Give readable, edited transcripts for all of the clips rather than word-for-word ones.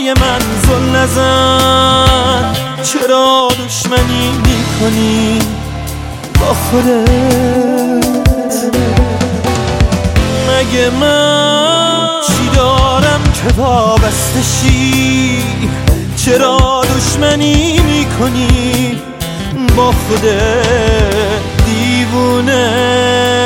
چشمای من زل نزن، چرا دشمنی میکنی با خودت؟ مگه من چی دارم که وابسته شی؟ چرا دشمنی میکنی با خودت دیوونه؟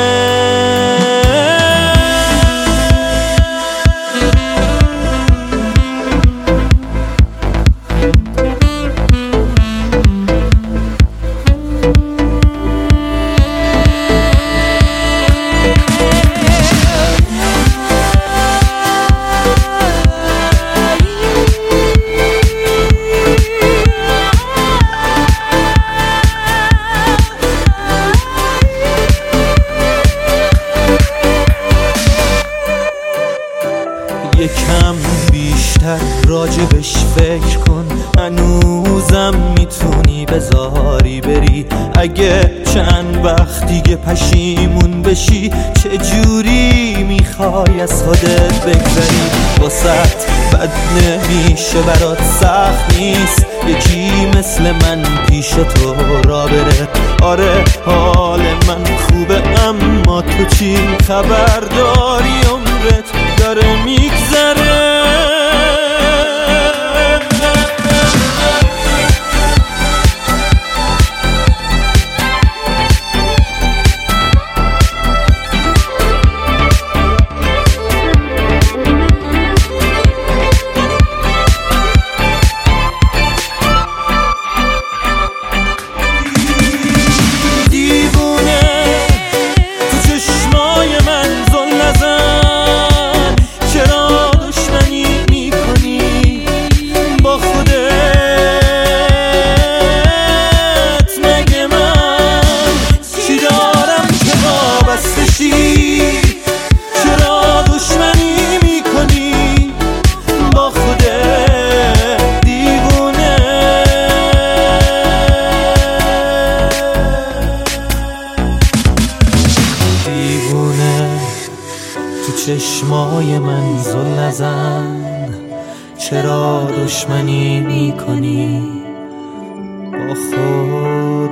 یکم بیشتر راجبش فکر کن، هنوزم میتونی بذاری بری. اگه چند وقت دیگه پشیمون بشی، چجوری میخوای از خودت بگذری؟ واسط بد نمیشه، برات سخت نیست یکی مثل من پیش تو را بره. آره حال من خوبه، اما تو چی خبر داری؟ عمرت داره میگذره. چشمای من زل نزن، چرا دشمنی میکنی با خود؟